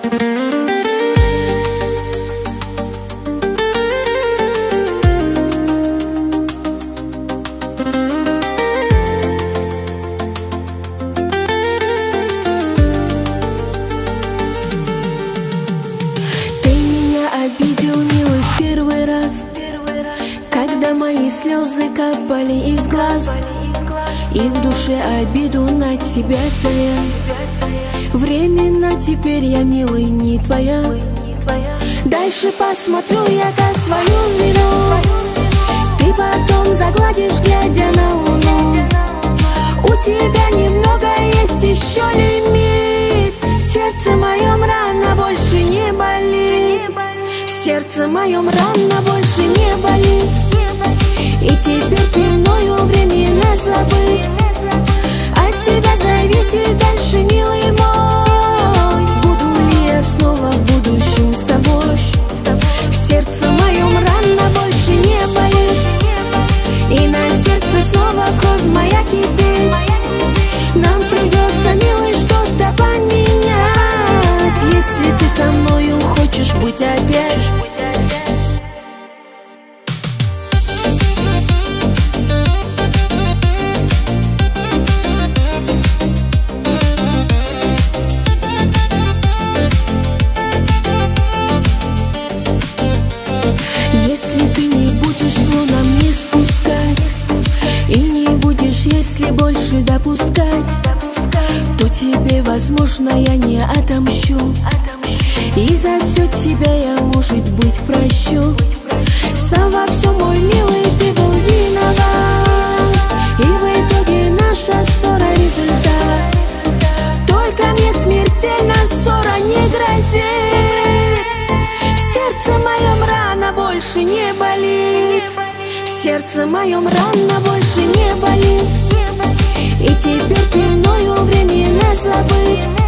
Обидел, милый, в первый раз, когда мои слезы капали из глаз, и в душе обиду на тебя тая. Временно теперь я, милый, не твоя. Дальше посмотрю я как свою вину, ты потом загладишь, глядя на луну. У тебя немного есть еще лимит. В сердце моем рана больше не болит. В сердце моем рана больше не болит. И теперь ты мною временно забыт. От тебя зависит дальше, милый мой, буду ли я снова в будущем с тобой. В сердце моем рана больше не болит. И на сердце снова кровь моя кипит. Нам придется, милый, что-то поменять, если ты со мною хочешь быть опять. Если ты не будешь зло на мне спускать, и не будешь, если больше допускать, то тебе, возможно, я не отомщу. И за все тебя я, может быть, прощу. Сам во всем, мой милый, ты был виноват, и в итоге наша ссора результат. Только мне смертельно ссора не грозит. В сердце моем рана больше не болит. В сердце моем рана больше не болит. И теперь ты мною временно забыт.